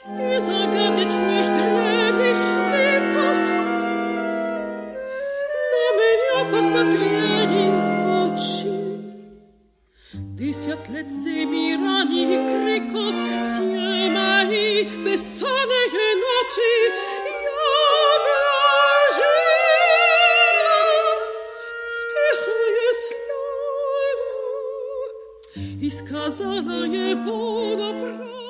И загадочных древних ликов на меня посмотрели очи. 10 лет зими ранних криков, все мои бессонные ночи я вложила в тихое слово и сказала его добро.